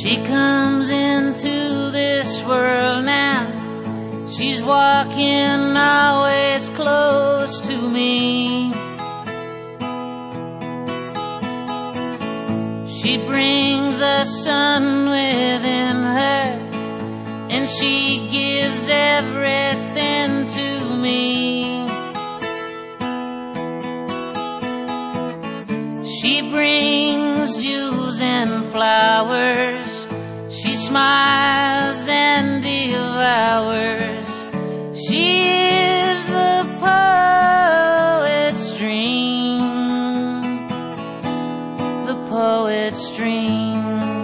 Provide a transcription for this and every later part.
She comes into this world now. She's walking always close to me. She brings the sun within her, and she gives everything to me. She brings jewels and flowers. She smiles and devours. She is the poet's dream, the poet's dream.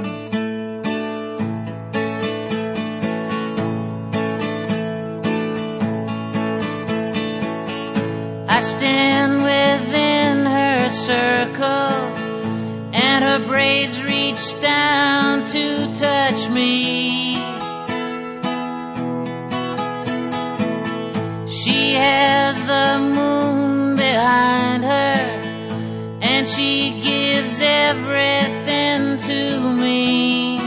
I stand within her circle, and her braids reach down to touch me. She has the moon behind her, and she gives everything to me.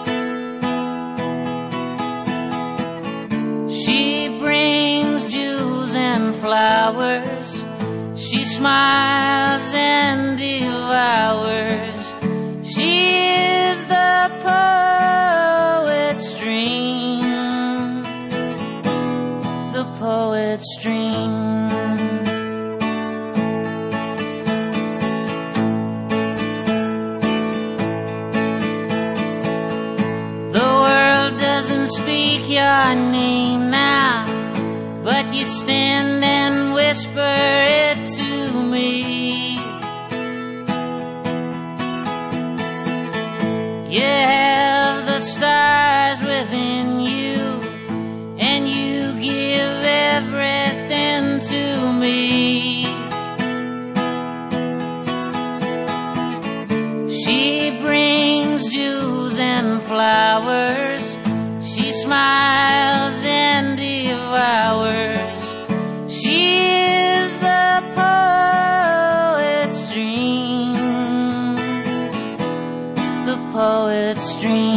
She brings jewels and flowers. She smiles and devours. She is the poet's dream, the poet's dream. The world doesn't speak your name now, but you stand and whisper it to me. You have the stars within you, and you give everything to me. She brings jewels and flowers. She smiles and devours. She is the poet's dream, the poet's dream.